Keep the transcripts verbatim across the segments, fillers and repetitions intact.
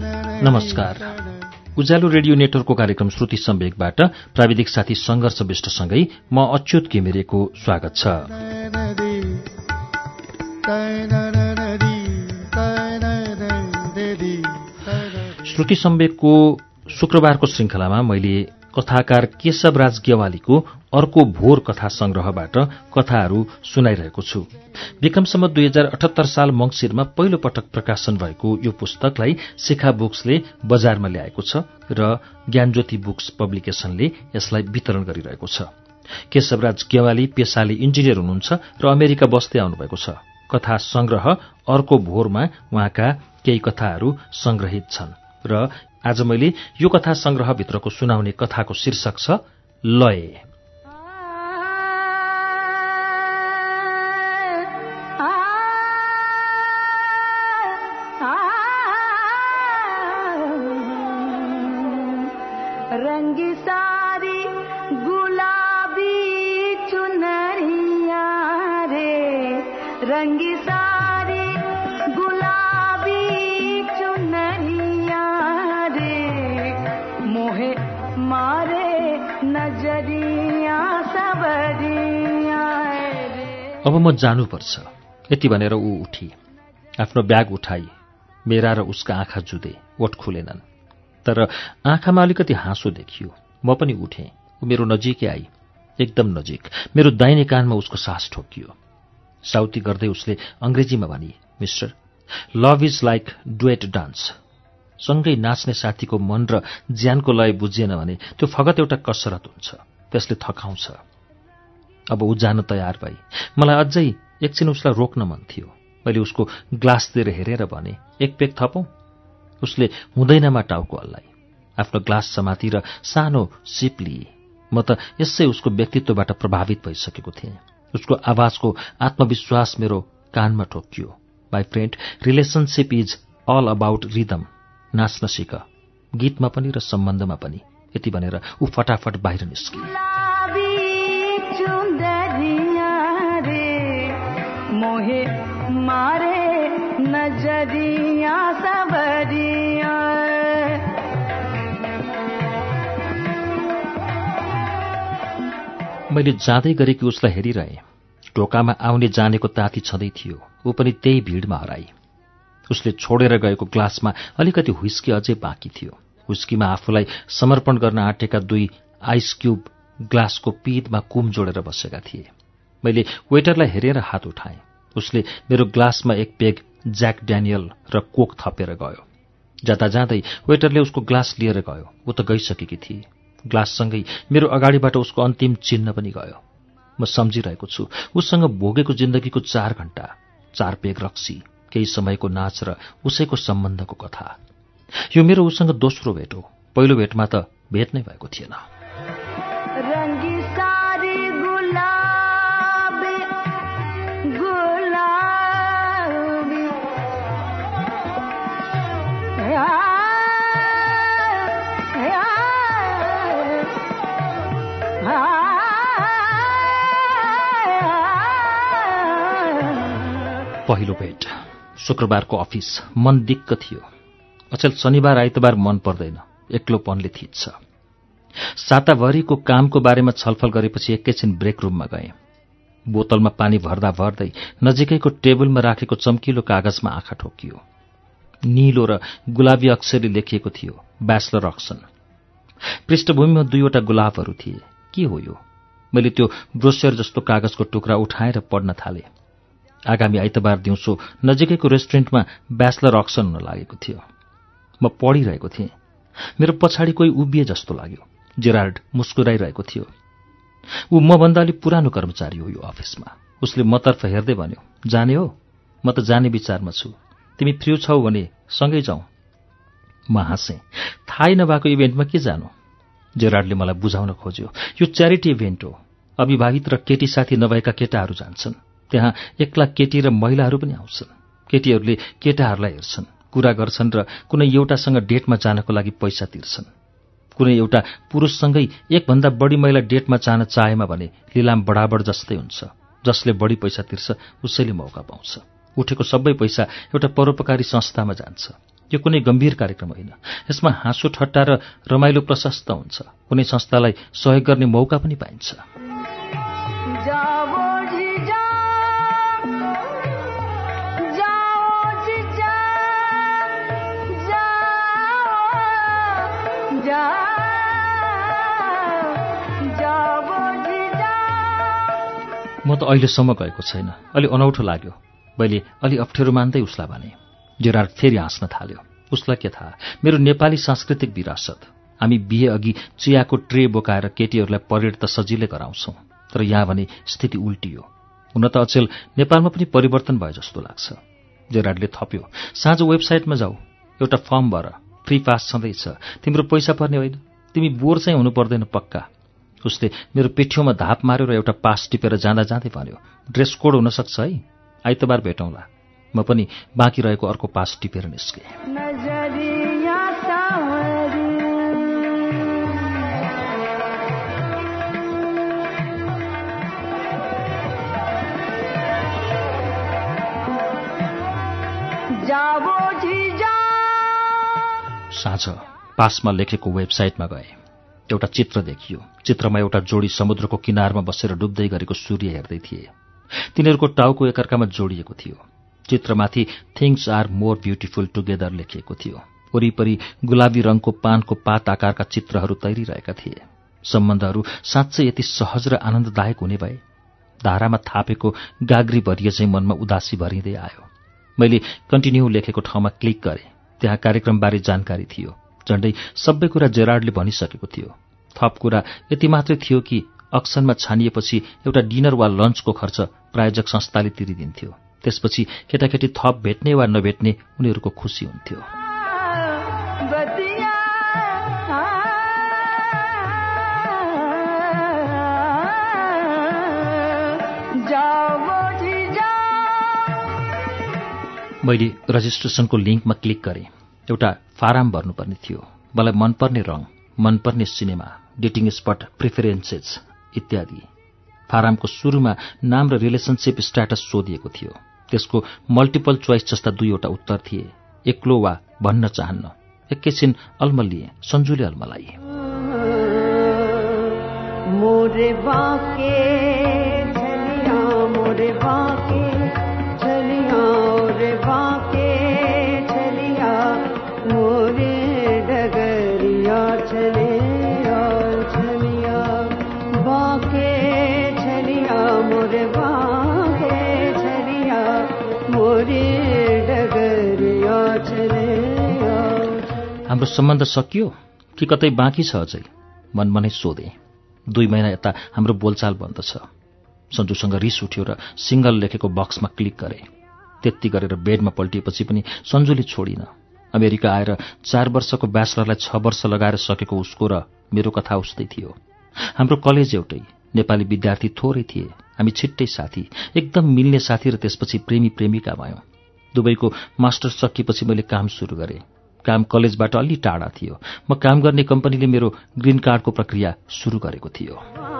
नमस्कार। उज्यालो रेडियो नेटवर्कको कार्यक्रम श्रुति सम्वेकबाट प्राविधिक साथी संघर्ष विष्टसँगै म अच्युत घिमिरेको स्वागत छ। श्रुति सम्वेकको शुक्रबारको श्रृंखलामा मैले कथाकार केशवराज गेवालीको अर्को भोर कथा संग्रहबाट कथाहरू सुनाइरहेको छु। विक्रमसम्म दुई हजार अठहत्तर साल मंगिरमा पहिलो पटक प्रकाशन भएको यो पुस्तकलाई शिखा बुक्सले बजारमा ल्याएको छ र ज्ञानज्योति बुक्स पब्लिकेशनले यसलाई वितरण गरिरहेको छ। केशवराज गेवाली पेशाले इन्जिनियर हुनुहुन्छ र अमेरिका बस्दै आउनुभएको छ। कथा संग्रह अर्को भोरमा उहाँका केही कथाहरू संग्रहित छन् र आज मैले यो कथा संग्रहभित्रको सुनाउने कथाको शीर्षक छ लय। रंगी सारी गुलाबी चुनरिया रे, रंगी सारी गुलाबी चुनरिया रे, मोहे मारे नजरिया सबरिया रे। अब म जानुपर्छ, यति भनेर ऊ उठी। आफ्नो ब्याग उठाई मेरा र उसका आँखा जुधे, ओठ खुलेनन्, तर आँखामा अलिकति हाँसो देखियो। म पनि उठेँ। ऊ मेरो नजिकै आई, एकदम नजिक। मेरो दाहिने कानमा उसको सास ठोकियो। साउती गर्दै उसले अंग्रेजीमा भनी, mister, love is like duet dance. सँगै नाच्ने साथीको मन र ज्यानको लय बुझिएन भने त्यो फगत एउटा कसरत हुन्छ, त्यसले थकाउँछ। अब ऊ जान तयार भई। मलाई अझै एकछिन उसलाई रोक्न मन थियो। मैले उसको ग्लासतिर हेरेर भने, एक पेग थपौं? उसले हुँदैनमा टाउको हल्लाई। आफ्नो ग्लास समातिर सानो सिप लिए। म त यसै उसको व्यक्तित्वबाट प्रभावित भइसकेको थिएँ। उसको आवाजको आत्मविश्वास मेरो कानमा ठोकियो। My friend, relationship is all about rhythm. नाच्न सिक, गीतमा पनि र सम्बन्धमा पनि। यति भनेर ऊ फटाफट बाहिर निस्किए। मोहे मारे नजरिया सबरिया। मैले जाँदै गरेकी उसलाई हेरिरहेँ। ढोकामा आउने जानेको ताती छँदै थियो। ऊ पनि त्यही भिडमा हराई। उसले छोडेर गएको ग्लासमा अलिकति हुइस्की अझै बाँकी थियो। हुइस्कीमा आफूलाई समर्पण गर्न आँटेका दुई आइस क्यूब ग्लासको पिँधमा कुम जोडेर बसेका थिए। मैले वेटरलाई हेरेर हात उठाएँ। उसले मेरो ग्लासमा एक पेग ज्याक ड्यानियल र कोक थपेर गयो। जाँदा जाँदै वेटरले उसको ग्लास लिएर गयो। ऊ त गइसकेकी थिए। ग्लाससँगै मेरो अगाडिबाट उसको अन्तिम चिन्ह पनि गयो। म सम्झिरहेको छु उसँग भोगेको जिन्दगीको चार घण्टा, चार पेग रक्सी, केही समयको नाच र उसैको सम्बन्धको कथा। यो मेरो उसँग दोस्रो भेट हो। पहिलो भेटमा त भेट नै भएको थिएन। पहिलो भेट शुक्रबारको अफिस। मन दिक्क थियो। अचेल शनिबार आइतबार मन पर्दैन, एक्लोपनले थिच्छ। साताभरिको कामको बारेमा छलफल गरेपछि एकैछिन ब्रेक रुममा गएँ। बोतलमा पानी भर्दा भर्दै नजिकैको टेबलमा राखेको चम्किलो कागजमा आँखा ठोकियो। नीलो र गुलाबी अक्षरले लेखिएको थियो, ब्याचलर अक्सन। पृष्ठभूमिमा दुईवटा गुलाबहरू थिए। के हो यो? मैले त्यो ब्रोसर जस्तो कागजको टुक्रा उठाएर पढ्न थालेँ। आगामी आइतबार दिउँसो नजिकैको रेस्टुरेन्टमा ब्याचलर अक्सन हुन लागेको थियो। म पढिरहेको थिएँ। मेरो पछाडि कोही उभिए जस्तो लाग्यो। जेराल्ड मुस्कुराइरहेको थियो। ऊ मभन्दा अलि पुरानो कर्मचारी हो यो अफिसमा। उसले मतर्फ हेर्दै भन्यो, जाने हो? म त जाने विचारमा छु। तिमी फ्री छौ भने सँगै जाउँ। म हाँसेँ। थाहै नभएको इभेन्टमा के जानु? जेराल्डले मलाई बुझाउन खोज्यो, यो च्यारिटी इभेन्ट हो। अविवाहित र केटी साथी नभएका केटाहरू जान्छन्। त्यहाँ एक्ला केटी र महिलाहरू पनि आउँछन्। केटीहरूले केटाहरूलाई हेर्छन्, कुरा गर्छन् र कुनै एउटासँग डेटमा जानको लागि पैसा तिर्छन्। कुनै एउटा पुरुषसँगै एकभन्दा बढी महिला डेटमा जान चाहेमा भने लिलाम बराबर जस्तै हुन्छ। जसले बढी पैसा तिर्छ उसैले मौका पाउँछ। उठेको सबै पैसा एउटा परोपकारी संस्थामा जान्छ। यो कुनै गम्भीर कार्यक्रम होइन। यसमा हाँसो ठट्टा र रमाइलो प्रशस्त हुन्छ। कुनै संस्थालाई सहयोग गर्ने मौका पनि पाइन्छ। म त अहिलेसम्म गएको छैन। अलि अनौठो लाग्यो। मैले अलि अप्ठ्यारो मान्दै उसलाई भने। जेरार्ड फेरि हाँस्न थाल्यो। उसलाई के थाहा, मेरो नेपाली सांस्कृतिक विरासत। हामी बिहे अघि चियाको ट्रे बोकाएर केटीहरूलाई परेड त सजिलै गराउँछौं, तर यहाँ भने स्थिति उल्टियो। हुन त अचेल नेपालमा पनि परिवर्तन भयो जस्तो लाग्छ। जेरार्डले थप्यो, साँझ वेबसाइटमा जाऊ, एउटा फर्म भर, फ्री पास छँदैछ, तिम्रो पैसा पर्ने होइन, तिमी बोर चाहिँ हुनु पर्दैन पक्का। उसले मेरो पेठ्यौमा धाप मार्यो र एउटा पास टिपेर जाँदा जाँदै भन्यो, ड्रेस कोड हुन सक्छ है, आइतबार भेटौँला। म पनि बाँकी रहेको अर्को पास टिपेर निस्केँ। साँझ पासमा लेखेको वेबसाइटमा गए। एउटा चित्र देखियो। चित्रमा एउटा जोडी समुद्रको किनारमा बसेर डुब्दै गरेको सूर्य हेर्दै थिए। तिनीहरूको टाउको एकअर्कामा जोडिएको थियो। चित्रमाथि things are more beautiful together लेखिएको थियो। वरिपरि गुलाबी रङको पानको पात आकारका चित्रहरू तैरिरहेका थिए। सम्बन्धहरू साँच्चै यति सहज र आनन्ददायक हुने भए? धारामा थापेको गाग्री भरिए चाहिँ मनमा उदासी भरिँदै आयो। मैले कन्टिन्यू लेखेको ठाउँमा क्लिक गरेँ। त्यहाँ कार्यक्रमबारे जानकारी थियो। झण्डै सबै कुरा जेरार्डले भनिसकेको थियो। थप कुरा यति मात्रै थियो कि अक्सनमा छानिएपछि एउटा डिनर वा लन्चको खर्च प्रायोजक संस्थाले तिरिदिन्थ्यो। त्यसपछि केटाकेटी थप भेट्ने वा नभेट्ने उनीहरूको खुसी हुन्थ्यो। मैले रजिस्ट्रेसनको लिङ्कमा क्लिक गरेँ। एउटा फारम भर्नुपर्ने थियो। मलाई मनपर्ने रङ, मनपर्ने सिनेमा, डेटिङ स्पट प्रिफरेन्सेस इत्यादि। फारमको सुरुमा नाम र रिलेसनसिप स्ट्याटस सोधिएको थियो। त्यसको मल्टिपल चोइस जस्ता दुईवटा उत्तर थिए, एक्लो वा भन्न चाहन्न। एकैछिन अल्मलिए, सन्जुले अल्मलाइए। मोरे बाके छलिया मोरे बाके छलिया रे बाके छलिया मोरे डगरिया छलिया छलिया बाके छलिया मोरे बाके छलिया मोरे डगरिया छलिया। हाम्रो सम्बन्ध सकियो कि कतै बाँकी छ अझै? मनमा नै सोधे। दुई महिना यता हाम्रो बोलचाल बन्द छ। सन्जुसँग रिस उठ्यो र सिंगल लेखेको बक्समा क्लिक गरे। त्यति गरेर बेडमा पल्टिएपछि पनि सन्जुले छोडिन। अमेरिका आएर चार वर्षको ब्याचलरलाई छ वर्ष लगाएर सकेको उसको र मेरो कथा उस्तै थियो। हाम्रो कलेज एउटै, नेपाली विद्यार्थी थोरै थिए। हामी छिट्टै साथी, एकदम मिल्ने साथी र त्यसपछि प्रेमी प्रेमिका भयौँ। दुबईको मास्टर्स सकिएपछि मैले काम सुरु गरेँ। काम कलेजबाट अलि टाढा थियो। म काम गर्ने कम्पनीले मेरो ग्रीन कार्डको प्रक्रिया सुरु गरेको थियो।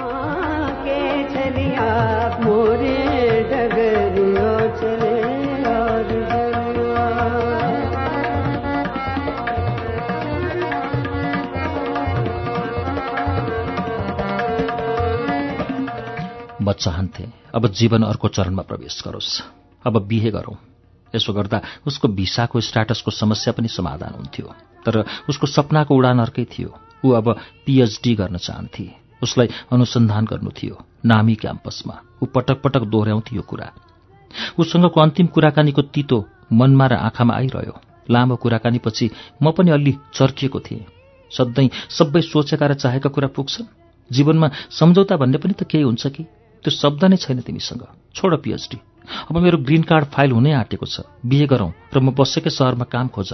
म चाहन्थे अब जीवन अर्को चरणमा प्रवेश गरोस्। अब बिहे गरौँ। यसो गर्दा उसको भिसाको स्ट्याटसको समस्या पनि समाधान हुन्थ्यो। तर उसको सपनाको उडान अर्कै थियो। ऊ अब पीएचडी गर्न चाहन्थे। उसलाई अनुसन्धान गर्नु थियो नामी क्याम्पसमा। ऊ पटक पटक दोहोऱ्याउँथ्यो यो कुरा। उसँगको अन्तिम कुराकानीको तितो मनमा र आँखामा आइरह्यो। लामो कुराकानीपछि म पनि अलि चर्किएको थिएँ। सधैँ सबै सोचेका र चाहेका कुरा पुग्छन्? जीवनमा सम्झौता भन्ने पनि त केही हुन्छ कि? त्यो शब्द नै छैन तिमीसँग। छोड पीएचडी। अब मेरो ग्रीन कार्ड फाइल हुनै आँटेको छ। बिहे गरौँ र म बसेकै सहरमा काम खोज।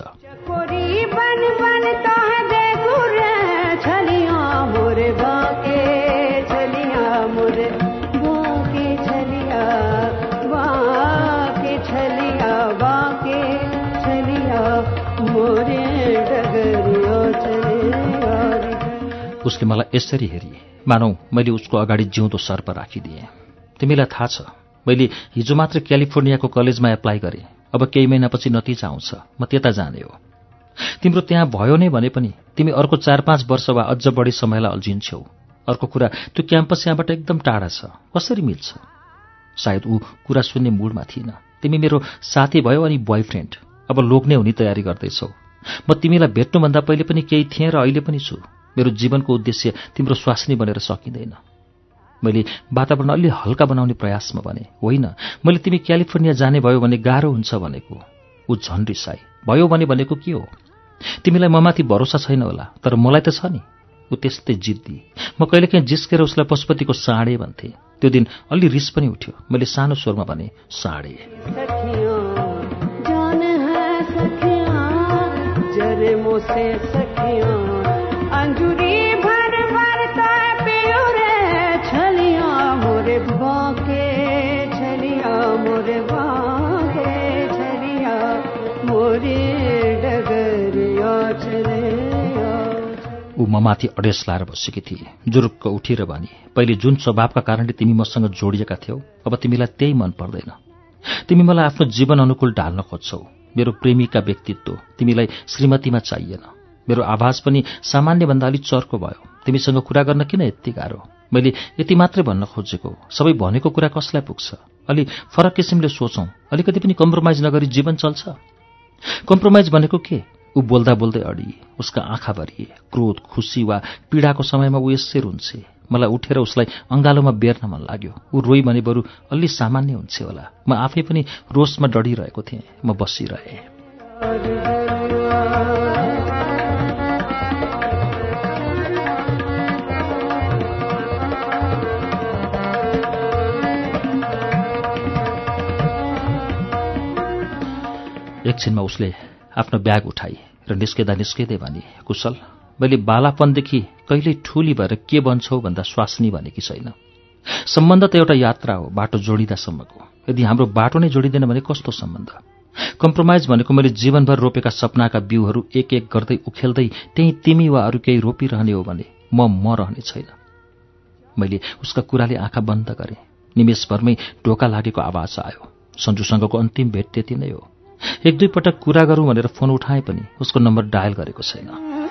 उसले मलाई यसरी हेरी मानौ मैले उसको अगाडि जिउँदो सर्प राखिदिएँ। तिमीलाई थाहा छ, मैले हिजो मात्र क्यालिफोर्नियाको कलेजमा एप्लाई गरेँ। अब केही महिनापछि नतिजा आउँछ। म त्यता जाने हो। तिम्रो त्यहाँ भयो नै भने पनि तिमी अर्को चार पाँच वर्ष वा अझ बढी समयलाई अल्झिन्छौ। अर्को कुरा, त्यो क्याम्पस यहाँबाट एकदम टाढा छ, कसरी मिल्छ? सायद ऊ कुरा सुन्ने मुडमा थिएन। तिमी मेरो साथी भयो अनि बोयफ्रेन्ड, अब लोग्ने हुने तयारी गर्दैछौ। म तिमीलाई भेट्नुभन्दा पहिले पनि केही थिएँ र अहिले पनि छु। मेरो जीवनको उद्देश्य तिम्रो स्वास्नी बनेर सकिँदैन। मैले वातावरण अलि हल्का बनाउने प्रयासमा भने, होइन, मैले तिमी क्यालिफोर्निया जाने भयो भने गाह्रो हुन्छ भनेको। ऊ झन् रिसाई। भयो भने भनेको के हो? तिमीलाई ममाथि भरोसा छैन होला, तर मलाई त छ नि। ऊ त्यस्तै जिद्दी। म कहिलेकाहीँ जिस्केर उसलाई पशुपतिको साँडे भन्थे। त्यो दिन अलि रिस पनि उठ्यो। मैले सानो स्वरमा भने, साँडे। ऊ ममाथि अडेस लाएर बसेकी थिए। जुरुक्क उठेर भनी, पहिले जुन स्वभावका कारणले तिमी मसँग जोडिएका थियौ, अब तिमीलाई त्यही मन पर्दैन। तिमी मलाई आफ्नो जीवन अनुकूल ढाल्न खोज्छौ। मेरो प्रेमीका व्यक्तित्व तिमीलाई श्रीमतीमा चाहिएन। मेरो आवाज पनि सामान्यभन्दा अलिक चर्को भयो। तिमीसँग कुरा गर्न किन यति गाह्रो? मैले यति मात्रै भन्न खोजेको। सबै भनेको कुरा कसलाई पुग्छ? अलि फरक किसिमले सोचौं। अलिकति पनि कम्प्रोमाइज नगरी जीवन चल्छ? कम्प्रोमाइज भनेको के? ऊ बोल्दा बोल्दै अडिए। उसका आँखा भरिए। क्रोध, खुसी वा पीडाको समयमा ऊ यसै रुन्छे। मलाई उठेर उसलाई अङ्गालोमा बेर्न मन लाग्यो। ऊ रोई भने बरु अलि सामान्य हुन्छे होला। म आफै पनि रोषमा डढिरहेको थिएँ। म बसिरहेँ। एकछिनमा उसले आफ्नो ब्याग उठाई र निस्केदा निस्केदै भने, कुशल, मैले बालापनदेखि कहिल्यै ठूली भएर के बन्छौ भन्दा स्वास्नी भनेकी छैन। सम्बन्ध त एउटा यात्रा हो, बाटो जोडिँदासम्मको। यदि हाम्रो बाटो नै जोडिँदैन भने कस्तो सम्बन्ध? कम्प्रोमाइज भनेको मैले जीवनभर रोपेका सपनाका बिउहरू एक एक गर्दै उखेल्दै त्यही तिमी वा अरू केही रोपिरहने हो भने म म रहने छैन। मैले उसका कुराले आँखा बन्द गरेँ। निमेषभरमै ढोका लागेको आवाज आयो। सन्जुसँगको अन्तिम भेट त्यति नै हो। एक दुई पटक कुरा गरौँ भनेर फोन उठाए पनि उसको नम्बर डायल गरेको छैन।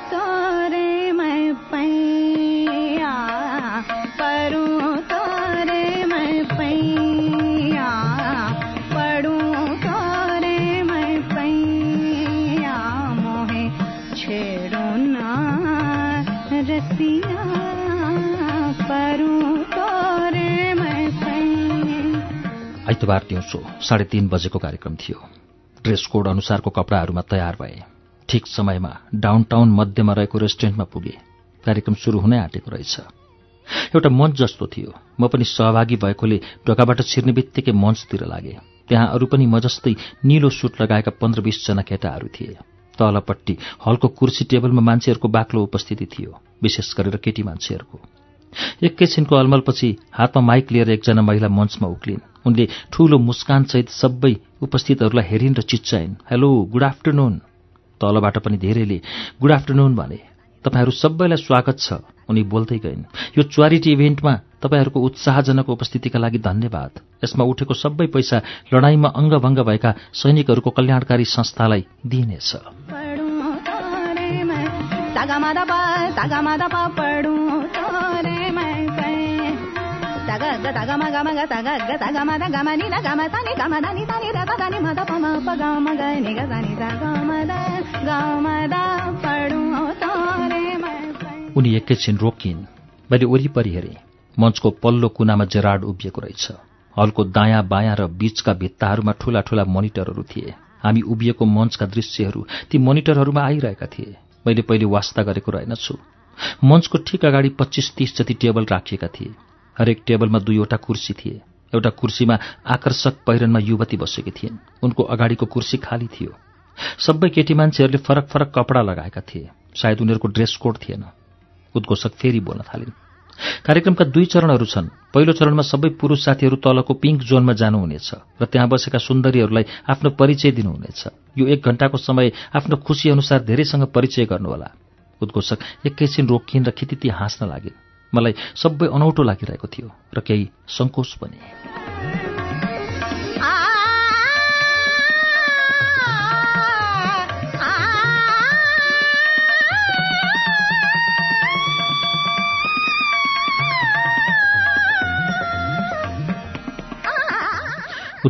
आइतबार दिउँसो साढे तीन बजेको कार्यक्रम थियो। ड्रेस कोड अनुसारको कपडाहरूमा तयार भए। ठिक समयमा डाउनटाउन मध्यमा रहेको रेस्टुरेन्टमा पुगे। कार्यक्रम सुरु हुनै आँटेको रहेछ। एउटा मञ्च जस्तो थियो। म पनि सहभागी भएकोले ढोकाबाट छिर्ने बित्तिकै मञ्चतिर लागे। त्यहाँ अरू पनि म जस्तै निलो सुट लगाएका पन्ध्र बीसजना केटाहरू थिए। तलपट्टि हलको कुर्सी टेबलमा मान्छेहरूको बाक्लो उपस्थिति थियो, विशेष गरेर केटी मान्छेहरूको। एकैछिनको अलमलपछि हातमा माइक लिएर एकजना महिला मञ्चमा उक्लिन्। उनले ठूलो मुस्कानसहित सबै उपस्थितहरूलाई हेरिन् र चिच्चाइन्, हेलो, गुड आफ्टरनुन। तलबाट पनि धेरैले गुड आफ्टरनुन भने। तपाईहरू सबैलाई स्वागत छ, उनी बोल्दै गइन्। यो च्यारिटी इभेन्टमा तपाईहरूको उत्साहजनक उपस्थितिका लागि धन्यवाद। यसमा उठेको सबै पैसा लडाईँमा अङ्गभङ्ग भएका सैनिकहरूको कल्याणकारी संस्थालाई दिइनेछ। उनी एकैछिन रोकिन्। मैले वरिपरि हेरेँ। मञ्चको पल्लो कुनामा जेरार्ड उभिएको रहेछ। हलको दायाँ बायाँ र बीचका भित्ताहरूमा ठूला ठूला मोनिटरहरू थिए। हामी उभिएको मञ्चका दृश्यहरू ती मोनिटरहरूमा आइरहेका थिए। मैले पहिले वास्ता गरेको रहेनछु। मञ्चको ठिक अगाडि पच्चीस तीस जति टेबल राखिएका थिए। हरेक टेबलमा दुईवटा कुर्सी थिए। एउटा कुर्सीमा आकर्षक पहिरनमा युवती बसेकी थिइन्। उनको अगाडिको कुर्सी खाली थियो। सबै केटी मान्छेहरूले फरक फरक कपडा लगाएका थिए। सायद उनीहरूको ड्रेस कोड थिएन। उद्घोषक फेरि बोल्न थालिन्। कार्यक्रमका दुई चरणहरू छन्। पहिलो चरणमा सबै पुरुष साथीहरू तलको पिङ्क जोनमा जानुहुनेछ र त्यहाँ बसेका सुन्दरीहरूलाई आफ्नो परिचय दिनुहुनेछ। यो एक घण्टाको समय आफ्नो खुसी अनुसार धेरैसँग परिचय गर्नुहोला। उद्घोषक एकैछिन रोकिन् र खितिती हाँस्न लागिन्। मलाई सबै अनौठो लागिरहेको थियो र केही सङ्कोच पनि।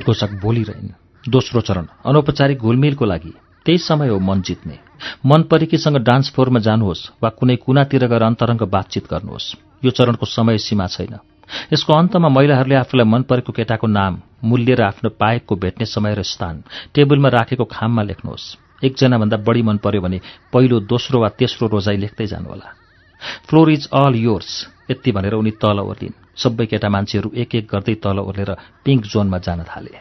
उद्घोषक बोलिरहन्। दोस्रो चरण अनौपचारिक घुलमिलको लागि। त्यही समय हो मन जित्ने। मन परेकीसँग डान्स फ्लोरमा जानुहोस् वा कुनै कुनातिर गएर अन्तरङ्ग बातचित गर्नुहोस्। यो चरणको समय सीमा छैन। यसको अन्तमा महिलाहरूले आफूलाई मन परेको केटाको नाम, मूल्य र आफ्नो पाएको भेट्ने समय र स्थान टेबलमा राखेको खाममा लेख्नुहोस्। एकजनाभन्दा बढी मन पर्यो भने पहिलो, दोस्रो वा तेस्रो रोजाइ लेख्दै जानुहोला। फ्लोर इज अल योर्स, यति भनेर उनी तल ओर्लिन्। सबै केटा मान्छेहरू एक एक गर्दै तल ओर्लेर पिङ्क जोनमा जान थाले।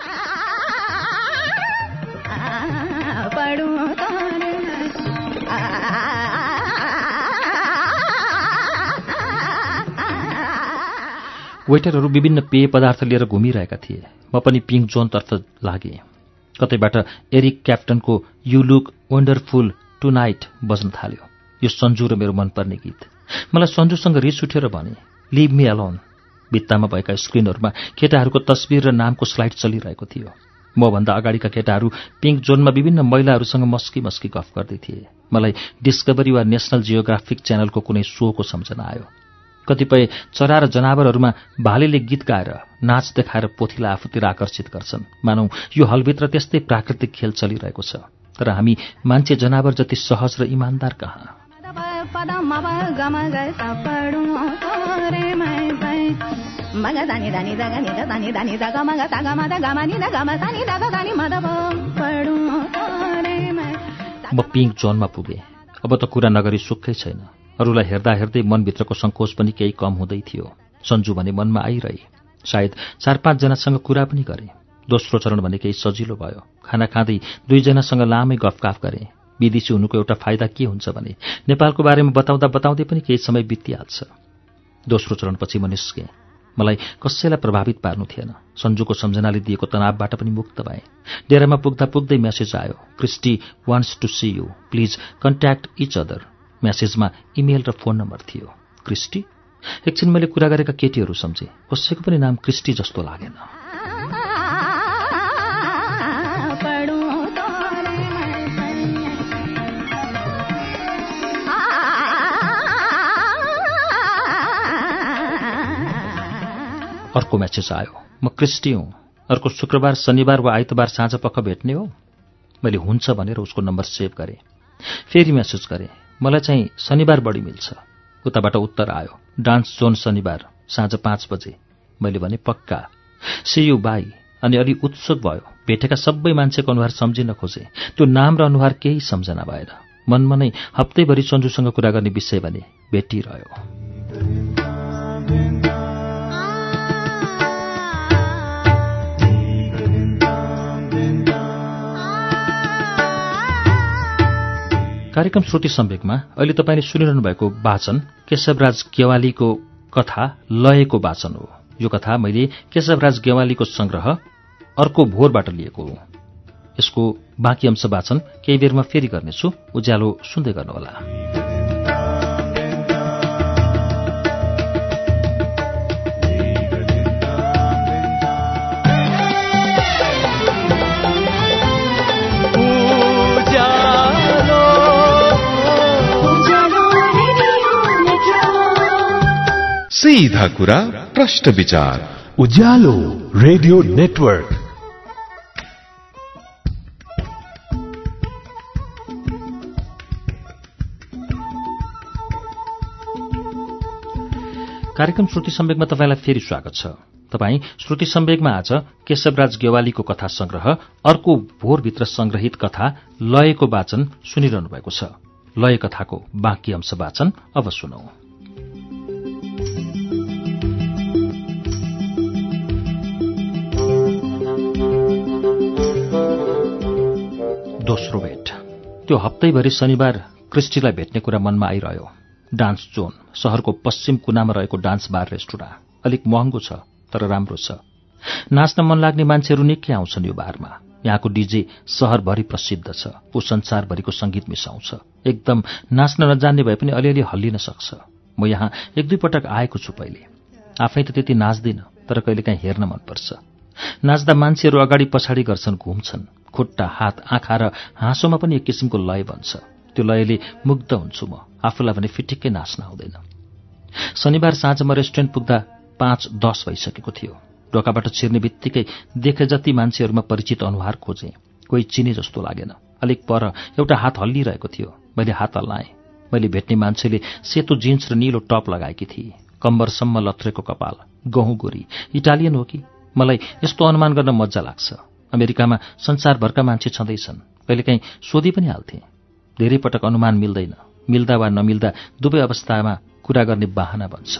वेटरहरू विभिन्न पेय पदार्थ लिएर घुमिरहेका थिए। म पनि पिङ्क जोनतर्फ लागेँ। कतैबाट एरिक क्याप्टनको you look wonderful tonight बज्न थाल्यो। यो सन्जु र मेरो मनपर्ने गीत। मलाई सन्जुसँग रिस उठेर भने, लिभ मी अलोन। भित्तामा भएका स्क्रिनहरूमा केटाहरूको तस्बिर र नामको स्लाइड चलिरहेको थियो। मभन्दा अगाडिका केटाहरू पिङ्क जोनमा विभिन्न महिलाहरूसँग मस्की मस्की गफ गर्दै थिए। मलाई डिस्कभरी वा नेसनल जियोग्राफिक च्यानलको कुनै सोको सम्झना आयो। कतिपय चरा र जनावरहरूमा भालेले गीत गाएर नाच देखाएर पोथीलाई आफूतिर आकर्षित गर्छन्। मानौ यो हलभित्र त्यस्तै प्राकृतिक खेल चलिरहेको छ। तर हामी मान्छे जनावर जति सहज र इमान्दार कहाँ। म पिङ्क जोनमा पुगेँ। अब त कुरा नगरी सुखै छैन। अरूलाई हेर्दा हेर्दै मनभित्रको सङ्कोच पनि केही कम हुँदै थियो। सन्जु भने मनमा आइरहे। सायद चार पाँचजनासँग कुरा पनि गरेँ। दोस्रो चरण भने केही सजिलो भयो। खाना खाँदै दुईजनासँग लामै गफगाफ गरेँ। विदेशी हुनुको एउटा फाइदा के हुन्छ भने नेपालको बारेमा बताउँदा बताउँदै पनि केही समय बितिहाल्छ। दोस्रो चरणपछि म निस्केँ। मलाई कसैलाई प्रभावित पार्नु थिएन। सन्जुको सम्झनाले दिएको तनावबाट पनि मुक्त भएँ। डेरामा पुग्दा पुग्दै मेसेज आयो, Christy wants to see you, please contact each other. मेसेजमा इमेल र फोन नम्बर थियो। क्रिस्टी? एकछिन मैले कुरा गरेका केटीहरू सम्झे। कसैको पनि नाम क्रिस्टी जस्तो लागेन। अर्को मेसेज आयो, म क्रिस्टी हुँ। अर्को शुक्रबार, शनिबार वा आइतबार साँझ पख भेट्ने हो? मैले हुन्छ भनेर उसको नम्बर सेभ गरेँ। फेरि मेसेज गरेँ, मलाई चाहिँ शनिबार बढी मिल्छ। उताबाट उत्तर आयो, डान्स जोन शनिबार साँझ पाँच बजे। मैले भने पक्का, सी यु बाई। अनि अलि उत्सुक भयो। भेटेका सबै मान्छेको अनुहार सम्झिन खोजे। त्यो नाम र अनुहार केही सम्झना भएन। मनमा नै हप्तैभरि सन्जुसँग कुरा गर्ने विषय भने भेटिरह्यो। कार्यक्रम श्रुति सम्वेकमा अहिले तपाईँले सुनिरहनु भएको वाचन केशवराज गेवालीको कथा लयको वाचन हो। यो कथा मैले केशवराज गेवालीको संग्रह अर्को भोरबाट लिएको हो। यसको बाँकी अंश वाचन केही बेरमा फेरि गर्नेछु। उज्यालो सुन्दै गर्नुहोला। सीधा कुरा, प्रश्न विचार, उज्यालो रेडियो नेटवर्क। कार्यक्रम श्रुति सम्वेकमा तपाईलाई फेरि स्वागत छ। तपाईँ श्रुति सम्वेकमा आज केशवराज गेवालीको कथा संग्रह अर्को भोरभित्र संग्रहित कथा लयको वाचन सुनिरहनु भएको छ। लय कथाको बाँकी अंश वाचन अब सुनौ। दोस्रो भेट। त्यो हप्तैभरि शनिबार क्रिस्टीलाई भेट्ने कुरा मनमा आइरह्यो। डान्स जोन, शहरको पश्चिम कुनामा रहेको डान्स बार रेस्टुराँ। अलिक महँगो छ तर राम्रो छ। नाच्न मन लाग्ने मान्छेहरू निकै आउँछन् यो बारमा। यहाँको डिजे शहरभरि प्रसिद्ध छ। ऊ संसारभरिको संगीत मिसाउँछ। एकदम नाच्न नजान्ने भए पनि अलिअलि हल्लिन सक्छ। म यहाँ एक दुई पटक आएको छु पहिले। आफै त त्यति नाच्दिन तर कहिलेकाहीँ हेर्न मनपर्छ। नाच्दा मान्छेहरू अगाडि पछाडि गर्छन्, घुम्छन्। खुट्टा, हात, आँखा र हाँसोमा पनि एक किसिमको लय बन्छ। त्यो लयले मुग्ध हुन्छु म। आफूलाई भने फिटिक्कै नाच्न आउँदैन। शनिबार साँझ म रेस्टुरेन्ट पुग्दा पाँच दस भइसकेको थियो। ढोकाबाट छिर्ने बित्तिकै देखे जति मान्छेहरूमा परिचित अनुहार खोजेँ। कोही चिने जस्तो लागेन। अलिक पर एउटा हात हल्लिरहेको थियो। मैले हात हल्लाएँ। मैले भेट्ने मान्छेले सेतो जिन्स र निलो टप लगाएकी थिए। कम्बरसम्म लत्रेको कपाल, गहुँ गोरी, इटालियन हो कि? मलाई यस्तो अनुमान गर्न मजा लाग्छ। अमेरिकामा संसारभरका मान्छे छँदैछन्। कहिलेकाहीँ सोधी पनि हाल्थे। धेरै पटक अनुमान मिल्दैन। मिल्दा वा नमिल्दा दुवै अवस्थामा कुरा गर्ने बाहना बन्छ।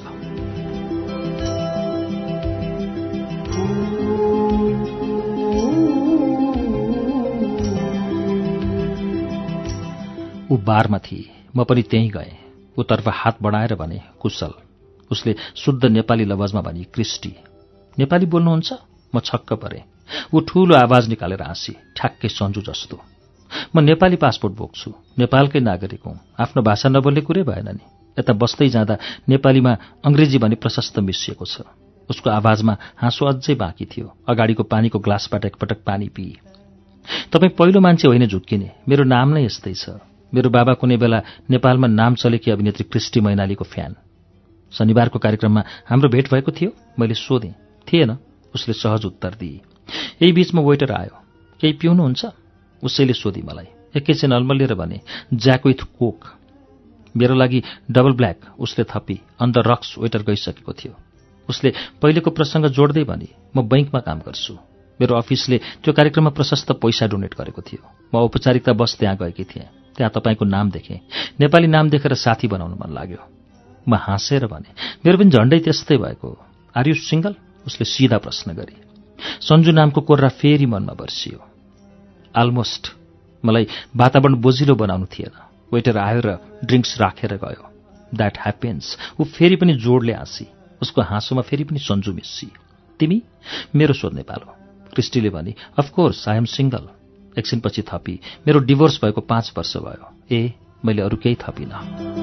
ऊ बारमा थिए। म पनि त्यहीँ गएँ। उतर्फ हात बढाएर भने, कुशल। उसले शुद्ध नेपाली लवजमा भनी, क्रिस्टी। नेपाली बोल्नुहुन्छ? म छक्क परेँ। ऊ ठूलो आवाज निकालेर हाँसी, ठ्याक्कै सन्जु जस्तो। म नेपाली पासपोर्ट बोक्छु, नेपालकै नागरिक हुँ। आफ्नो भाषा नबोल्ने कुरै भएन नि। यता बस्दै जाँदा नेपालीमा अंग्रेजी भने प्रशस्त मिसिएको छ। उसको आवाजमा हाँसो अझै बाँकी थियो। अगाडिको पानीको ग्लासबाट एकपटक पानी पिए। तपाईँ पहिलो मान्छे होइन झुक्किने। मेरो नाम नै यस्तै छ। मेरो बाबा कुनै बेला नेपालमा नाम चलेकी अभिनेत्री क्रिस्टी मैनालीको फ्यान। शनिबारको कार्यक्रममा हाम्रो भेट भएको थियो? मैले सोधेँ। थिएन, उसले सहज उत्तर दिए। यही बीचमा वेटर आयो। केही पिउनुहुन्छ? उसैले सोधी मलाई। एकैछिन अल्मलिएर भने, ज्याक विथ कोक। मेरो लागि डबल ब्ल्याक, उसले थपी। अन द रक्स वेटर गइसकेको थियो। उसले पहिलेको प्रसङ्ग जोड्दै भने, म बैंकमा काम गर्छु। मेरो अफिसले त्यो कार्यक्रममा प्रशस्त पैसा डोनेट गरेको थियो। म औपचारिकता बस त्यहाँ गएकी थिएँ। त्यहाँ तपाईँको नाम देखेँ। नेपाली नाम देखेर साथी बनाउनु मन लाग्यो। म हाँसेर भने, मेरो पनि झण्डै त्यस्तै भएको। Are you single? उसले सिधा प्रश्न गरे। सन्जु नामको कोर्रा फेरि मनमा बर्सियो। अलमोस्ट। मलाई वातावरण बोजिलो बनाउनु थिएन। वेटर आयो र ड्रिङ्क्स राखेर गयो। That happens. ऊ फेरि पनि जोडले हाँसी। उसको हाँसोमा फेरि पनि सन्जु मिस्सी। तिमी? मेरो सोध्ने पालो। क्रिस्टीले भने, अफकोर्स आई एम सिंगल। एकछिनपछि थपी, मेरो डिभोर्स भएको पाँच वर्ष भयो। ए, मैले अरू केही थपिनँ।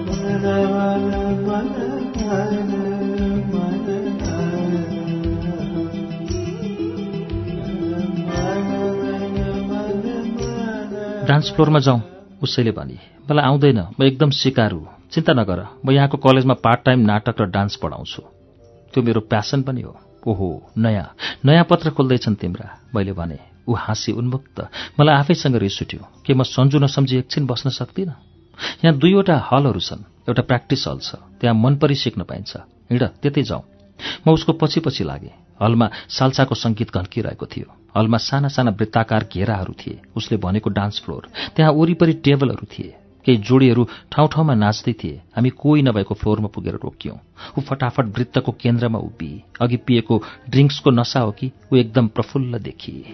डान्स फ्लोरमा जाउँ, उसैले भने। मलाई आउँदैन, म एकदम सिकारु। चिन्ता नगर, म यहाँको कलेजमा पार्ट टाइम नाटक र डान्स पढाउँछु। त्यो मेरो प्यासन पनि हो। ओहो, नयाँ नयाँ पत्र खोल्दैछन् तिम्रा, मैले भने। ऊ हाँसी उन्मुक्त। मलाई आफैसँग रिस उठ्यो। के म सन्जु नसम्झी एकछिन बस्न सक्दिनँ? यहाँ दुईवटा हलहरू छन्। एउटा प्र्याक्टिस हल छ, त्यहाँ मन परी सिक्न पाइन्छ। हिँड, त्यतै जाउँ। म उसको पछि पछि लागेँ। हलमा साल्साको सङ्गीत घन्किरहेको थियो। हलमा साना साना वृत्ताकार घेराहरू थिए। उसले भनेको डान्स फ्लोर। त्यहाँ वरिपरि टेबलहरू थिए। केही जोडीहरू ठाउँ ठाउँमा नाच्दै थिए। हामी कोही नभएको फ्लोरमा पुगेर रोकियौँ। ऊ फटाफट वृत्तको केन्द्रमा उभिए। अघि पिएको ड्रिङ्क्सको नसा हो कि ऊ एकदम प्रफुल्ल देखिए।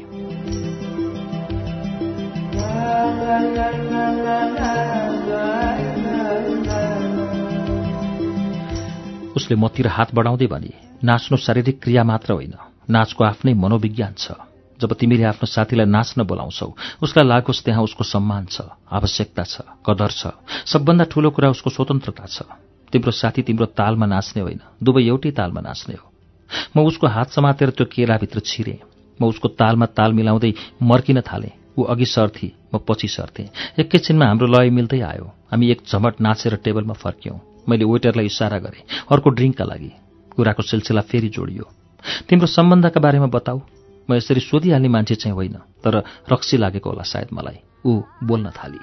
उसले मतिर हात बढाउँदै भने, नाच्नु शारीरिक क्रिया मात्र होइन, नाचको आफ्नै मनोविज्ञान छ। जब तिमीले आफ्नो साथीलाई नाच्न बोलाउँछौ, उसलाई लागोस् त्यहाँ उसको सम्मान छ, आवश्यकता छ, कदर छ। सबभन्दा ठूलो कुरा उसको स्वतन्त्रता छ। तिम्रो साथी तिम्रो तालमा नाच्ने होइन, दुवै एउटै तालमा नाच्ने हो। म उसको हात समातेर त्यो केलाभित्र छिरेँ। म उसको तालमा ताल मिलाउँदै मर्किन थालेँ। ऊ अघि सर्थी, म पछि सर्थेँ। एकैछिनमा हाम्रो लय मिल्दै आयो। हामी एक झमट नाचेर टेबलमा फर्क्यौँ। मैले वेटरलाई इसारा गरेँ अर्को ड्रिङ्कका लागि। कुराको सिलसिला फेरि जोडियो। तिम्रो सम्बन्धका बारेमा बताऊ। म यसरी सोधिहाल्ने मान्छे चाहिँ होइन, तर रक्सी लागेको होला सायद मलाई। ऊ बोल्न थाली।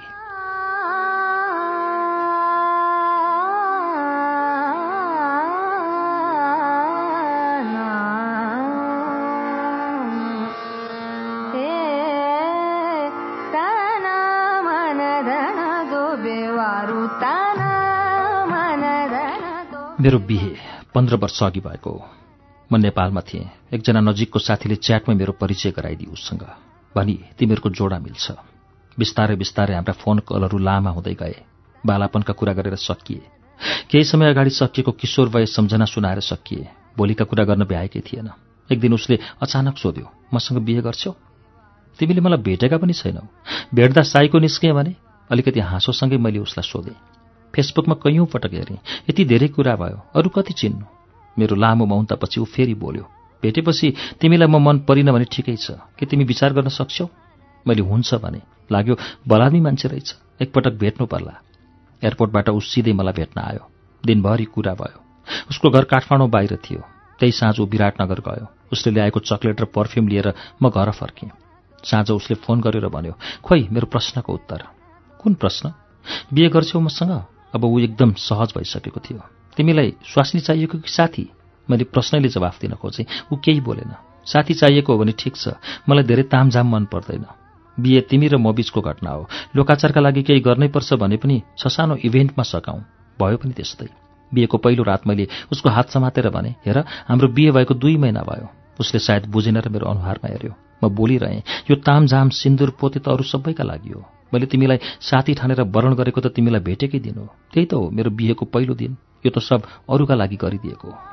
मेरो बिहे पन्ध्र वर्ष अघि भएको हो। म नेपालमा थिएँ। एकजना नजिकको साथीले च्याटमा मेरो परिचय गराइदिए उसँग। भनी, तिमीहरूको जोडा मिल्छ। बिस्तारै बिस्तारै हाम्रा फोन कलहरू लामा हुँदै गए। बालापनका कुरा गरेर सकिए। केही समय अगाडि सकिएको किशोर वय सम्झना सुनाएर सकिए। भोलिका कुरा गर्न भ्याएकै थिएन। एक दिन उसले अचानक सोध्यो, मसँग बिहे गर्छौ? तिमीले मलाई भेटेका पनि छैनौ। भेट्दा साईको निस्किए भने? अलिकति हाँसोसँगै मैले उसलाई सोधेँ। फेसबुकमा कैयौँ पटक हेरेँ। यति धेरै कुरा भयो, अरू कति चिन्नु? मेरो लामो मौनतापछि ऊ फेरि बोल्यो, भेटेपछि तिमीलाई म मन परिन भने ठिकै छ। के तिमी विचार गर्न सक्छौ? मैले हुन्छ भने। लाग्यो बलामी मान्छे रहेछ, एकपटक भेट्नु पर्ला। एयरपोर्टबाट ऊ सिधै मलाई भेट्न आयो। दिनभरि कुरा भयो। उसको घर काठमाडौँ बाहिर थियो। त्यही साँझ ऊ विराटनगर गयो। उसले ल्याएको चक्लेट र पर्फ्युम लिएर म घर फर्केँ। साँझ उसले फोन गरेर भन्यो, खोइ मेरो प्रश्नको उत्तर। कुन प्रश्न? बिहे गर्छौ मसँग? अब ऊ एकदम सहज भइसकेको थियो। तिमीलाई स्वास्नी चाहिएको कि साथी? मैले प्रश्नले जवाफ दिन खोजेँ। ऊ केही बोलेन। साथी चाहिएको हो भने ठिक छ, मलाई धेरै तामझाम मन पर्दैन। बिहे तिमी र म बीचको घटना हो। लोकाचारका लागि केही गर्नै पर्छ भने पनि ससानो इभेन्टमा सकाउँ। भयो पनि त्यस्तै। बिहेको पहिलो रात मैले उसको हात समातेर भने, हेर हाम्रो बिहे भएको दुई महिना भयो। उसले सायद बुझेन र मेरो अनुहारमा हेऱ्यो। म बोलिरहेँ, यो तामझाम सिन्दुर पोते त अरू सबैका लागि हो। मैले तिमीलाई साथी ठानेर वरण गरेको त तिमीलाई भेटेकै दिन हो। त्यही त हो मेरो बिहेको पहिलो दिन। यो त सब अरूका लागि गरिदिएको हो।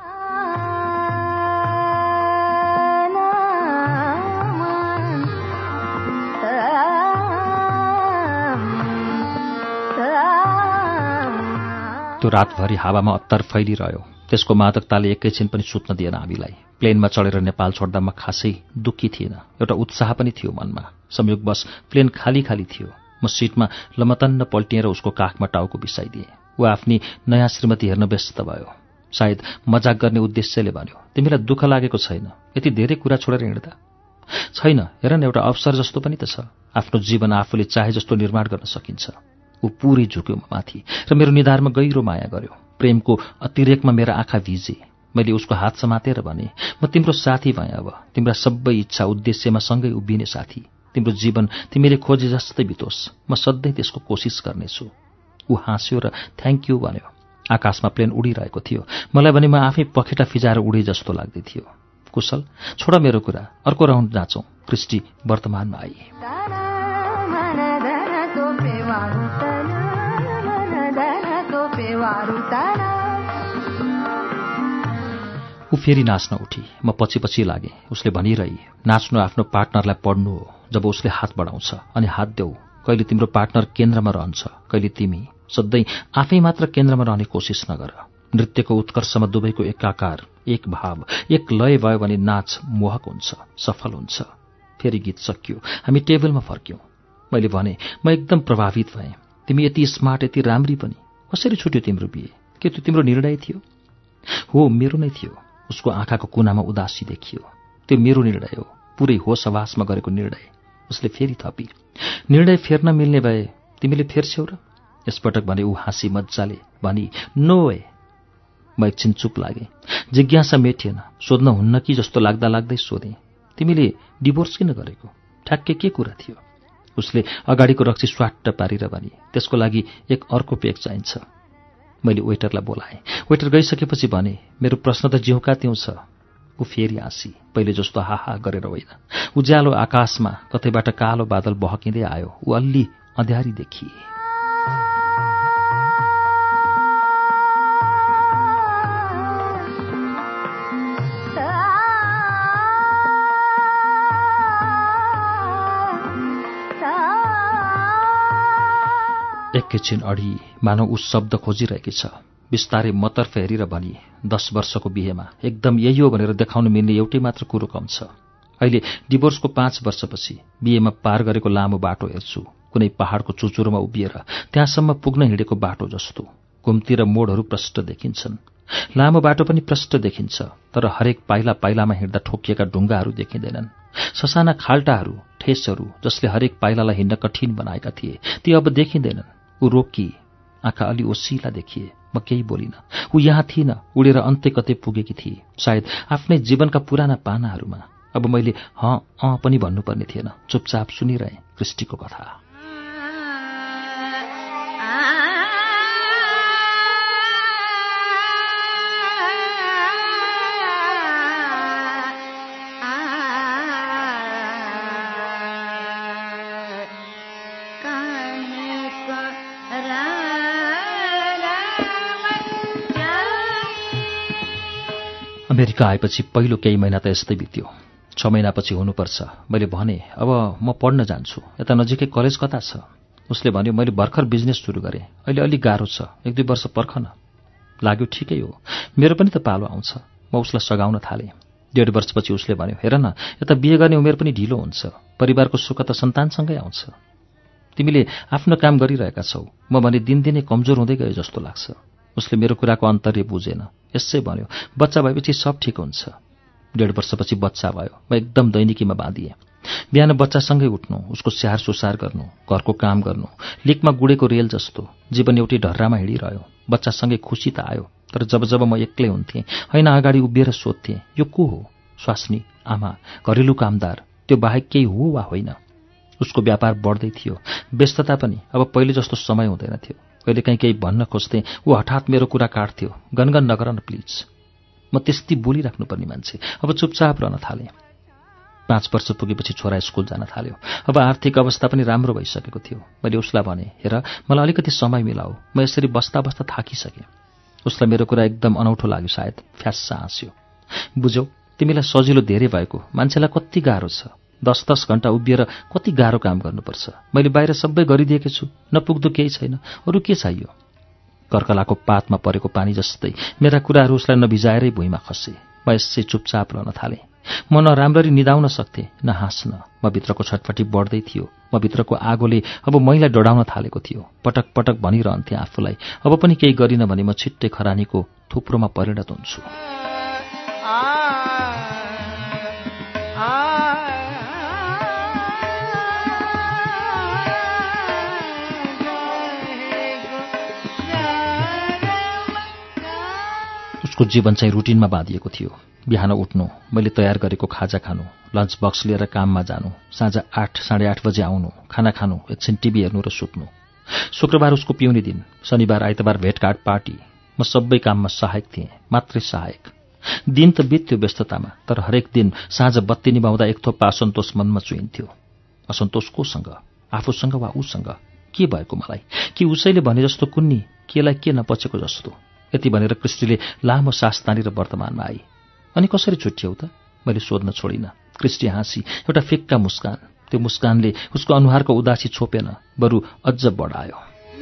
त्यो रातभरि हावामा अत्तर फैलिरह्यो। त्यसको मादकताले एकैछिन पनि सुत्न दिएन हामीलाई। प्लेनमा चढेर नेपाल छोड्दा म खासै दुःखी थिएन। एउटा उत्साह पनि थियो मनमा। संयोगवश प्लेन खाली खाली थियो। म सिटमा लमतन्न पल्टिएर उसको काखमा टाउको बिसाइदिएँ। ऊ आफ्नी नयाँ श्रीमती हेर्न व्यस्त भयो। सायद मजाक गर्ने उद्देश्यले भन्यो, तिमीलाई दुःख लागेको छैन यति धेरै कुरा छोडेर हिँड्दा? छैन, हेर न एउटा अवसर जस्तो पनि त छ। आफ्नो जीवन आफूले चाहे जस्तो निर्माण गर्न सकिन्छ। ऊ पुरै झुक्यो म माथि र मेरो निधारमा गहिरो माया गर्यो। प्रेमको अतिरेकमा मेरा आँखा भिजे। मैले उसको हात समातेर भने, म तिम्रो साथी भएँ अब। तिम्रा सबै इच्छा उद्देश्यमा सँगै उभिने साथी। तिम्रो जीवन तिमीले खोजे जस्तै बितोस्। म सधैँ त्यसको कोसिस गर्नेछु। ऊ हाँस्यो र थ्याङ्क यू भन्यो। आकाशमा प्लेन उडिरहेको थियो। मलाई भने म आफै पखेटा फिजाएर उडे जस्तो लाग्दै थियो। कुशल, छोड मेरो कुरा, अर्को राउन्ड नाचौँ। क्रिस्टी वर्तमानमा आई। ऊ फेरि नाच्न उठी। म पछि पछि लागेँ। उसले भनिरही, नाच्नु आफ्नो पार्टनरलाई पढ्नु हो। जब उसले हात बढाउँछ अनि हात देऊ। कहिले तिम्रो पार्टनर केन्द्रमा रहन्छ, कहिले तिमी। सधैँ आफै मात्र केन्द्रमा रहने कोसिस नगर। नृत्यको उत्कर्षमा दुवैको एकाकार, एक भाव, एक लय भयो भने नाच मोहक हुन्छ, सफल हुन्छ। फेरि गीत सकियो। हामी टेबलमा फर्क्यौँ। मैले भने, म एकदम प्रभावित भएँ। तिमी यति स्मार्ट, यति राम्री पनि। कसरी छुट्यो तिम्रो बिहे? के त्यो तिम्रो निर्णय थियो? हो, मेरो नै थियो। उसको आँखाको कुनामा उदासी देखियो। त्यो मेरो निर्णय हो, पुरै होस हवासमा गरेको निर्णय। उसले फेरि थपी, निर्णय फेर्न मिल्ने भए तिमीले फेर्छौ र? यसपटक भने ऊ हाँसी मज्जाले भनी, नो वे। म एकछिन चुप लागेँ। जिज्ञासा मेटिएन। सोध्न हुन्न कि जस्तो लाग्दा लाग्दै सोधेँ, तिमीले डिभोर्स किन गरेको? ठ्याक्कै के कुरा थियो? उसले अगाडिको रक्सी स्वाट्ट पारेर भनी, त्यसको लागि एक अर्को पेक चाहिन्छ। मैले वेटरलाई बोलाएँ। वेटर गइसकेपछि भने, मेरो प्रश्न त जिउका त्यौँ छ। ऊ फेरि हाँसी, पहिले जस्तो हाहा गरेर होइन। उज्यालो आकाशमा कतैबाट कालो बादल बहकिँदै आयो। ऊ अल्ली अँध्यारी देखिए। एकैछिन अडी मानव उस शब्द खोजिरहेकी छ। बिस्तारै मतर्फ हेरेर भनी, दस वर्षको बिहेमा एकदम यही हो भनेर देखाउन मिल्ने एउटै मात्र कुरो कम छ। अहिले डिभोर्सको पाँच वर्षपछि बिहेमा पार गरेको लामो बाटो हेर्छु। कुनै पहाडको चुचुरोमा उभिएर त्यहाँसम्म पुग्न हिँडेको बाटो जस्तो। घुम्ती र मोडहरू प्रष्ट देखिन्छन्। लामो बाटो पनि प्रष्ट देखिन्छ, तर हरेक पाइला पाइलामा हिँड्दा ठोकिएका ढुङ्गाहरू देखिँदैनन्। ससाना खाल्टाहरू, ठेसहरू जसले हरेक पाइलालाई हिँड्न कठिन बनाएका थिए, ती अब देखिँदैनन्। ऊ रोकी, आँखा अलि ओसिला देखिए। म केही बोलिन। ऊ यहाँ थिइन, उडेर अन्त्य कतै पुगेकी थिए, सायद आफ्नै जीवनका पुराना पानाहरूमा। अब मैले हँ अँ पनि भन्नुपर्ने थिएन। चुपचाप सुनिरहेँ क्रिस्टीको कथा। अमेरिका आएपछि पहिलो केही महिना त यस्तै बित्यो। छ महिनापछि हुनुपर्छ। मैले भने, अब म पढ्न जान्छु। यता नजिकै कलेज कता छ? उसले भन्यो, मैले भर्खर बिजनेस सुरु गरेँ, अहिले अलिक गाह्रो छ, एक दुई वर्ष पर्खन। लाग्यो ठिकै हो, मेरो पनि त पालो आउँछ। म उसलाई सघाउन थालेँ। डेढ वर्षपछि उसले भन्यो, हेर न, यता बिहे गर्ने उमेर पनि ढिलो हुन्छ। परिवारको सुख त सन्तानसँगै आउँछ। तिमीले आफ्नो काम गरिरहेका छौ। म भने दिनदिनै कमजोर हुँदै गए जस्तो लाग्छ। उसले मेरो कुराको अन्तर्य बुझेन। यसै भन्यो, बच्चा भएपछि सब ठिक हुन्छ। डेढ वर्षपछि बच्चा भयो। म एकदम दैनिकीमा बाँधिएँ। बिहान बच्चासँगै उठ्नु, उसको स्याहार सुसार गर्नु, घरको काम गर्नु, लिकमा गुडेको रेल जस्तो जीवन एउटै ढर्रामा हिँडिरह्यो। बच्चासँगै खुसी त आयो, तर जब जब म एक्लै हुन्थेँ, होइन अगाडि उभिएर सोध्थेँ, यो को हो? स्वास्नी, आमा, घरेलु कामदार, त्यो बाहेक केही हो वा होइन? उसको व्यापार बढ्दै थियो, व्यस्तता पनि अब पहिले जस्तो समय हुँदैन थियो। कहिलेकाहीँ केही भन्न खोज्थेँ, ऊ हठात मेरो कुरा काट्थ्यो, गनगन नगर न प्लिज। म त्यस्तै बोलिराख्नुपर्ने मान्छे अब चुपचाप रहन थालेँ। पाँच वर्ष पुगेपछि छोरा स्कुल जान थाल्यो। अब आर्थिक अवस्था पनि राम्रो भइसकेको थियो। मैले उसलाई भने, हेर मलाई अलिकति समय मिलाऊ, म यसरी बस्दा बस्दा थाकिसकेँ। उसलाई मेरो कुरा एकदम अनौठो लाग्यो, सायद फ्यास्सा हाँस्यो। बुझ्यौ, तिमीलाई सजिलो धेरै भएको, मान्छेलाई कति गाह्रो छ। दस दस घण्टा उभिएर कति गाह्रो काम गर्नुपर्छ। मैले बाहिर सबै गरिदिएकै छु, नपुग्दो केही छैन, अरू के चाहियो? कर्कलाको पातमा परेको पानी जस्तै मेरा कुराहरू उसलाई नभिजाएरै भुइँमा खसे। म यसै चुपचाप रहन थालेँ। म न राम्ररी निदाउन सक्थेँ, न हाँस्न। म भित्रको छटपटी बढ्दै थियो। म भित्रको आगोले अब मैलाई डढाउन थालेको थियो। पटक पटक भनिरहन्थेँ आफूलाई, अब पनि केही गरिन भने म छिट्टै खरानीको थुप्रोमा परिणत हुन्छु। उसको जीवन चाहिँ रुटिनमा बाँधिएको थियो। बिहान उठ्नु, मैले तयार गरेको खाजा खानु, लन्च बक्स लिएर काममा जानु, साँझ आठ साढे आठ बजे आउनु, खाना खानु, एकछिन टिभी हेर्नु र सुत्नु। शुक्रबार उसको पिउने दिन, शनिबार आइतबार भेटघाट पार्टी। म सबै काममा सहायक थिएँ, मात्रै सहायक। दिन त बित्यो व्यस्ततामा, तर हरेक दिन साँझ बत्ती निभाउँदा एक थोपा असन्तोष मनमा चुइन्थ्यो। असन्तोष कोसँग? आफूसँग वा उसँग? के भएको मलाई? कि उसैले भने जस्तो कुन्नी, केलाई के नपचेको जस्तो? यति भनेर क्रिस्टीले लामो सास तानेर वर्तमानमा आई। अनि कसरी छुट्यौ त? मैले सोध्न छोडिनँ। क्रिस्टी हाँसी, एउटा फिक्का मुस्कान। त्यो मुस्कानले उसको अनुहारको उदासी छोपेन, बरु अझ बढायो।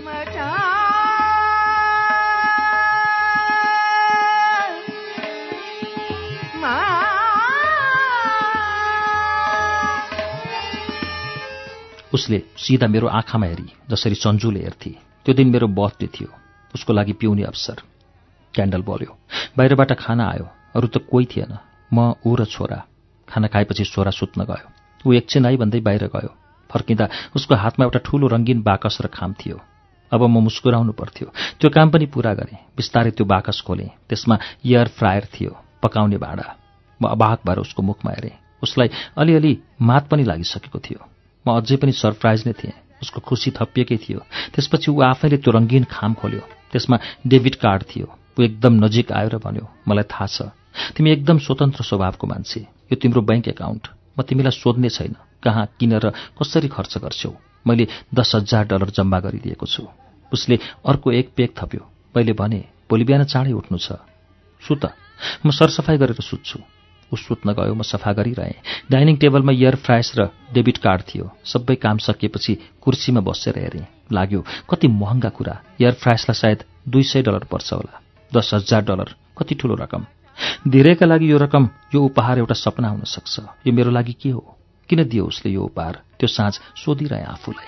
उसले सिधा मेरो आँखामा हेरी, जसरी सन्जुले हेर्थे। त्यो दिन मेरो बर्थडे थियो, उसको लागि पिउने अवसर। क्यान्डल बल्यो, बाहिरबाट खाना आयो। अरू त कोही थिएन, म, ऊ र छोरा। खाना खाएपछि छोरा सुत्न गयो। ऊ एकछिन आई भन्दै बाहिर गयो। फर्किँदा उसको हातमा एउटा ठूलो रङ्गीन बाकस र खाम थियो। अब म मुस्कुराउनु पर्थ्यो। त्यो काम पनि पूरा गरेँ। बिस्तारै त्यो बाकस खोलेँ। त्यसमा एयर फ्रायर थियो, पकाउने भाँडा। म अबाक भएर उसको मुखमा हेरेँ। उसलाई अलिअलि मात पनि लागिसकेको थियो। म अझै पनि सरप्राइज नै थिएँ। उसको खुसी थपिएकै थियो। त्यसपछि ऊ आफैले त्यो रङ्गीन खाम खोल्यो। त्यसमा डेबिट कार्ड थियो। ऊ एकदम नजिक आयो र भन्यो, मलाई थाहा छ, तिमी एकदम स्वतन्त्र स्वभावको मान्छे। यो तिम्रो बैंक एकाउन्ट। म तिमीलाई सोध्ने छैन कहाँ, किन र कसरी खर्च गर्छौ। मैले दस हजार डलर जम्मा गरिदिएको छु। उसले अर्को एक पेग थप्यो। मैले भने, भोलि बिहान चाँडै उठ्नु छ, सुत, म सरसफाइ गरेर सुत्छु। ऊ सुत्न गयो। म सफा गरिरहेँ। डाइनिङ टेबलमा एयर फ्रायर्स र डेबिट कार्ड थियो। सबै काम सकिएपछि कुर्सीमा बसेर हेरेँ। लाग्यो कति महँगा कुरा। एयर फ्रायर्सलाई सायद दुई सय डलर पर्छ होला। दस हजार डलर कति ठुलो रकम। धेरैका लागि यो रकम, यो उपहार एउटा सपना हुन सक्छ। यो मेरो लागि के हो? किन दियो उसले यो उपहार? त्यो साँझ सोधिरहेँ आफूलाई।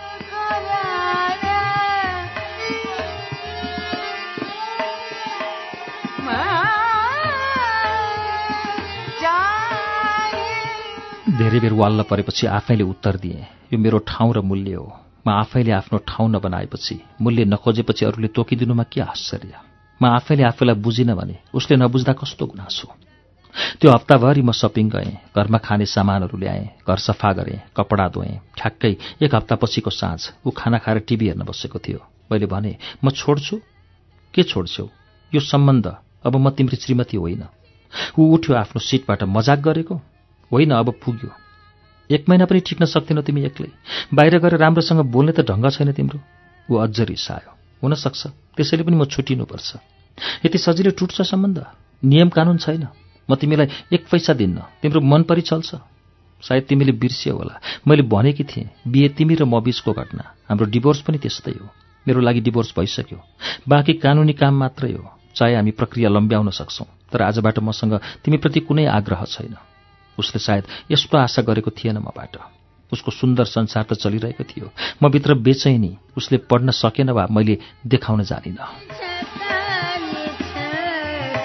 धेरै बेर वाल्न परेपछि आफैले उत्तर दिएँ, यो मेरो ठाउँ र मूल्य हो। म आफैले आफ्नो ठाउँ नबनाएपछि, मूल्य नखोजेपछि अरूले तोकिदिनुमा के आश्चर्य। म आफैले आफूलाई बुझिनँ भने उसले नबुझ्दा कस्तो गुनासो। त्यो हप्ताभरि म सपिङ गएँ, घरमा खाने सामानहरू ल्याएँ, घर सफा गरेँ, कपडा धोएँ। ठ्याक्कै एक हप्तापछिको साँझ ऊ खाना खाएर टिभी हेर्न बसेको थियो। मैले भने, म छोड्छु? के छोड्छौ? यो सम्बन्ध, अब म तिम्रो श्रीमती होइन। ऊ उठ्यो आफ्नो सिटबाट। मजाक गरेको होइन, अब पुग्यो। एक महिना पनि टिक्न सक्दैनौ तिमी एक्लै। बाहिर गएर राम्रोसँग बोल्ने त ढङ्ग छैन तिम्रो। ऊ अझ रिसायो। हुन सक्छ, त्यसैले पनि म छुटिनुपर्छ। यति सजिलै टुट्छ सम्बन्ध? नियम कानुन छैन। म तिमीलाई एक पैसा दिन्न, तिम्रो मन परि चल्छ। सायद तिमीले बिर्सियौ होला, मैले भनेकी थिएँ, बिहे तिमी र म बीचको घटना। हाम्रो डिभोर्स पनि त्यस्तै हो। मेरो लागि डिभोर्स भइसक्यो। बाँकी कानुनी काम मात्रै हो। चाहे हामी प्रक्रिया लम्ब्याउन सक्छौँ, तर आजबाट मसँग तिमीप्रति कुनै आग्रह छैन। उसले सायद यस्तो आशा गरेको थिएन मबाट। उसको सुन्दर संसार त चलिरहेको थियो। म भित्र बेचैनी। उसले पढ्न सकेन वा मैले देखाउन जानिनँ।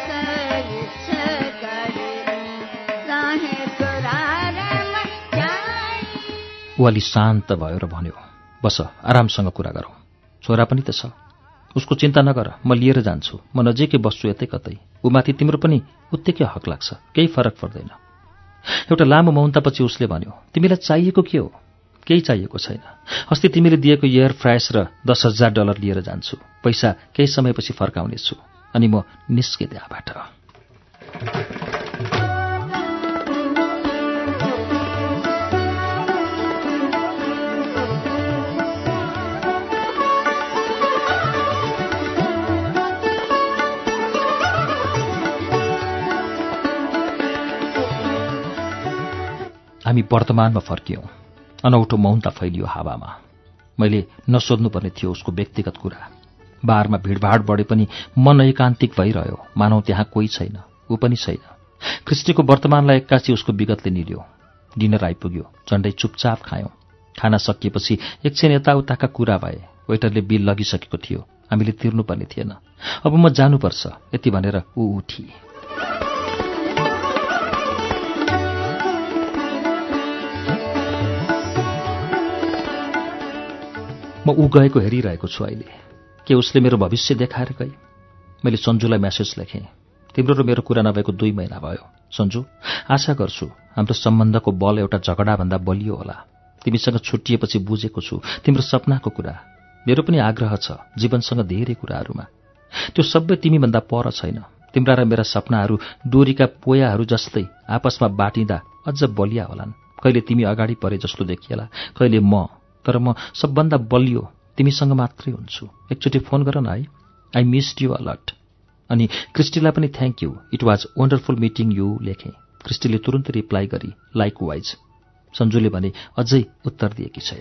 ऊ अलि शान्त भयो र भन्यो, बस आरामसँग कुरा गरौँ। छोरा पनि त छ, उसको चिन्ता नगर, म लिएर जान्छु। म नजिकै बस्छु यतै कतै। ऊ माथि तिम्रो पनि उत्तिकै हक लाग्छ, केही फरक पर्दैन। एउटा लामो मौनतापछि उसले भन्यो, तिमीलाई चाहिएको के हो? केही चाहिएको छैन। अस्ति तिमीले दिएको एयर फ्रायर्स र दस हजार डलर लिएर जान्छु। पैसा केही समयपछि फर्काउनेछु। अनि म निस्केँ त्यहाँबाट। हामी वर्तमानमा फर्कियौँ। अनौठो मौनता फैलियो हावामा। मैले नसोध्नुपर्ने थियो उसको व्यक्तिगत कुरा। बारमा भिडभाड बढे पनि मन एकान्तिक भइरह्यो, मानौ त्यहाँ कोही छैन, ऊ पनि छैन। क्रिस्टीको वर्तमानलाई एक्कासी उसको विगतले निल्यो। डिनर आइपुग्यो, झण्डै चुपचाप खायौँ। खाना सकिएपछि एकछिन यताउताका कुरा भए। वेटरले बिल लगिसकेको थियो, हामीले तिर्नुपर्ने थिएन। अब म जानुपर्छ, यति भनेर ऊ उठी। म ऊ गएको हेरिरहेको छु अहिले। के उसले मेरो भविष्य देखाएर गई? मैले सन्जुलाई मेसेज लेखेँ, तिम्रो र मेरो कुरा नभएको दुई महिना भयो। सन्जु, आशा गर्छु हाम्रो सम्बन्धको बल एउटा झगडाभन्दा बलियो होला। तिमीसँग छुट्टिएपछि बुझेको छु तिम्रो सपनाको कुरा। मेरो पनि आग्रह छ जीवनसँग धेरै कुराहरूमा। त्यो सबै तिमीभन्दा पर छैन। तिम्रा र मेरा सपनाहरू डोरीका पोयाहरू जस्तै आपसमा बाटिँदा अझ बलिया होलान्। कहिले तिमी अगाडि परे जस्तो देखिएला, कहिले म। तर म सबभन्दा बलियो तिमीसँग मात्रै हुन्छु। एकचोटि फोन गर न है। I missed you a lot. अनि क्रिस्टीलाई पनि thank you, it was wonderful meeting you लेखेँ। क्रिस्टीले तुरुन्त रिप्लाई गरी, लाइक वाइज। सन्जुले भने अझै उत्तर दिएकी छैन।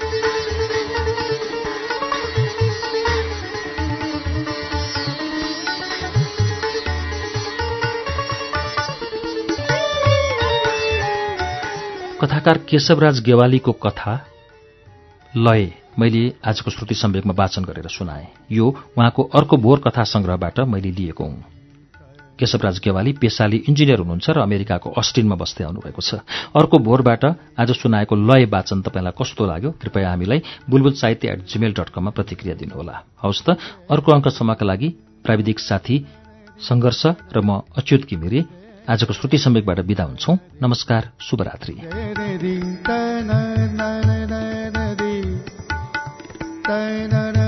कथाकार केशवराज गेवालीको कथा लय मैले आजको श्रुति सम्वेकमा वाचन गरेर सुनाएँ। यो उहाँको अर्को भोर कथा संग्रहबाट मैले लिएको हुँ। केशवराज गेवाली पेसाली इन्जिनियर हुनुहुन्छ र अमेरिकाको अस्टिनमा बस्दै आउनुभएको छ। अर्को भोरबाट आज सुनाएको लय वाचन तपाईँलाई कस्तो लाग्यो? कृपया हामीलाई बुलबुल साहित्य एट जीमेल डट कममा प्रतिक्रिया दिनुहोला। हवस् त, अर्को अङ्कसम्मका लागि प्राविधिक साथी सङ्घर्ष र म अच्युत घिमिरे आजको श्रुति सम्वेकबाट बिदा हुन्छौँ। नमस्कार, शुभरात्रि। Da da da